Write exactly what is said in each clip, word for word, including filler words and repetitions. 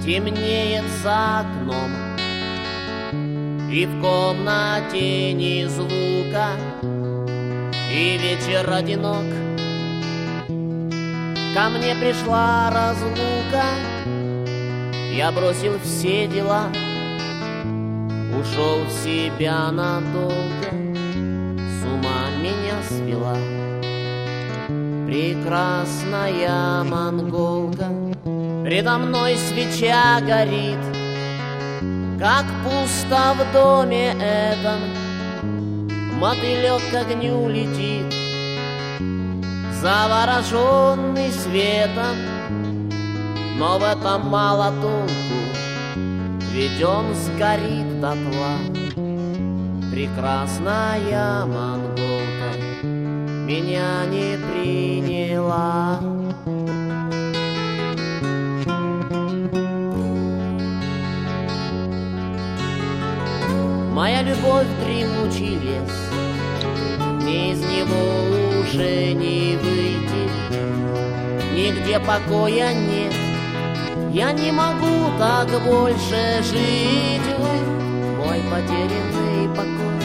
темнеет за окном, и в комнате ни звука, и вечер одинок. Ко мне пришла разлука, я бросил все дела, ушел в себя надолго, с ума меня свела прекрасная монголка. Предо мной свеча горит, как пусто в доме этом, мотылек к огню летит, завороженный светом. Но в этом мало толку, ведь он сгорит дотла. Прекрасная монголка меня не приняла. Моя любовь — дремучий лес, мне из него уже не выйти, нигде покоя нет. Я не могу так больше жить, вы, мой потерянный покой,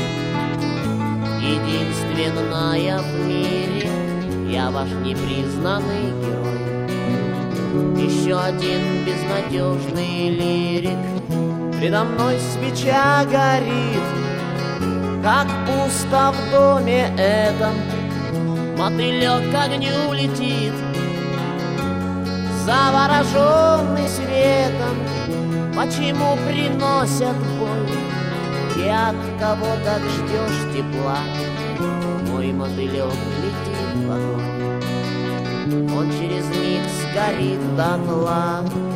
единственная в мире, я ваш непризнанный герой. Еще один безнадежный лирик, предо мной свеча горит, как пусто в доме этом, мотылек к огню летит, завороженный светом. Почему приносят боль, и от кого так ждешь тепла? Мой мотылек летит в огонь, он через миг сгорит дотла.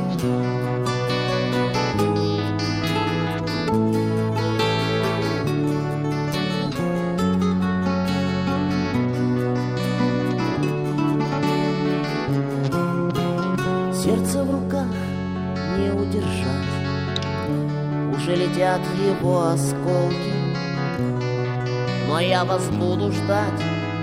Сердце в руках не удержать, уже летят его осколки, но я вас буду ждать,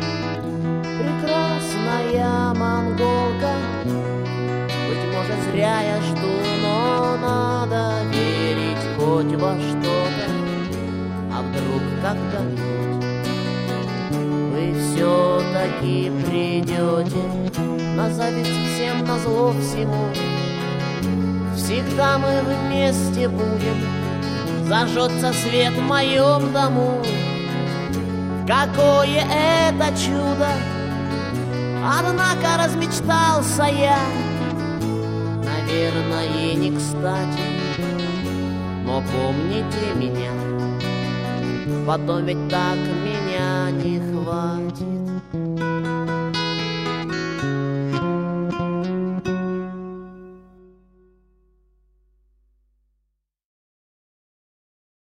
прекрасная монголка. Быть может, зря я жду, но надо верить хоть во что-то. А вдруг когда-нибудь вы все-таки придете, на зависть всем, на зло всему. Всегда мы вместе будем, зажжется свет в моем дому. Какое это чудо! Однако размечтался я, наверное, не кстати. Но помните меня, потом ведь так меня не хватит.